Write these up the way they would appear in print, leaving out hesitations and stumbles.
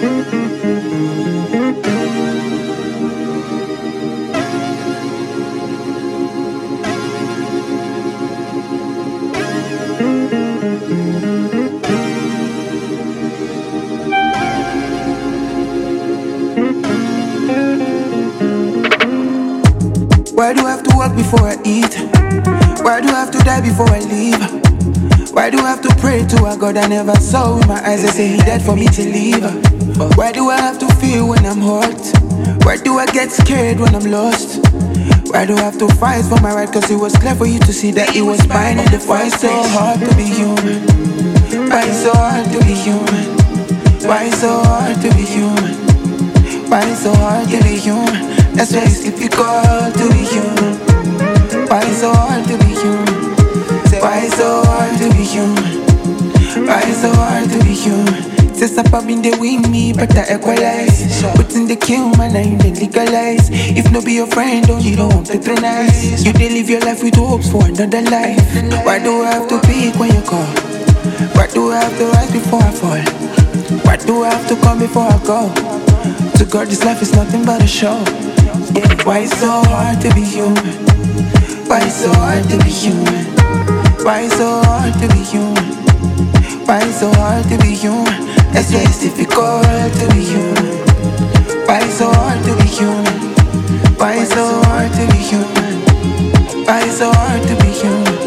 Why do I have to work before I eat? Why do I have to die before I leave? Why do I have to pray to a God I never saw with my eyes? I say he died for me to leave. Why do I have to feel when I'm hurt? Why do I get scared when I'm lost? Why do I have to fight for my right? Cause it was clear for you to see that it was mine in the first. Why it's so hard to be human? Why it's so hard to be human? Why it's so hard to be human? Why it's so hard to be human? That's why it's difficult to be human. Why it's so hard to be human? Why it's so hard to be human? Why it's so hard to be human? Say stop having the with me, but I equalize. But in the kill, man, I ain't legalize. If no be your friend, don't you don't want patronize. You dey live your life with hopes for another life. Why do I have to pick when you call? Why do I have to rise before I fall? Why do I have to come before I go? To God, this life is nothing but a show. Why it's so hard to be human? Why it's so hard to be human? Why it's so hard to be human? Why it's so hard to be human? That's why it's difficult to be human. Why it's so hard to be human? Why it's so hard to be human? Why it's so hard to be human?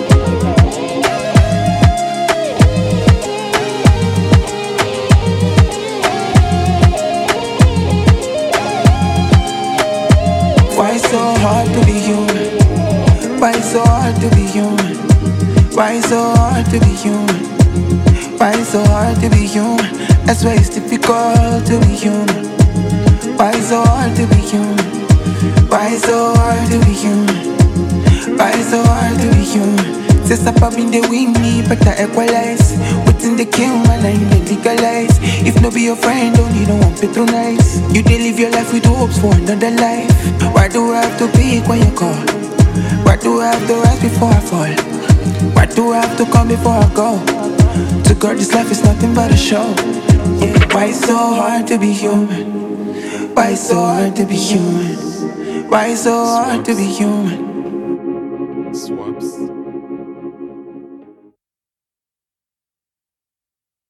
Why it's so hard to be human? Why it's so hard to be human? Why it's so hard to be human? Why it's so hard to be human? That's why it's difficult to be human. Why it's so hard to be human? Why it's so hard to be human? Why it's so hard to be human? Say stop having the with me, but I equalize. Within the kill, man, I ain't legalize. If no be your friend, don't you don't want patronize. You dey live your life with hopes for another life. Why do I have to pick when you call? Why do I have to rise before I fall? Why do I have to come before I go? To God, this life is nothing but a show. Why it's so hard to be human? Why it's so hard to be human? Why it's so hard to be human?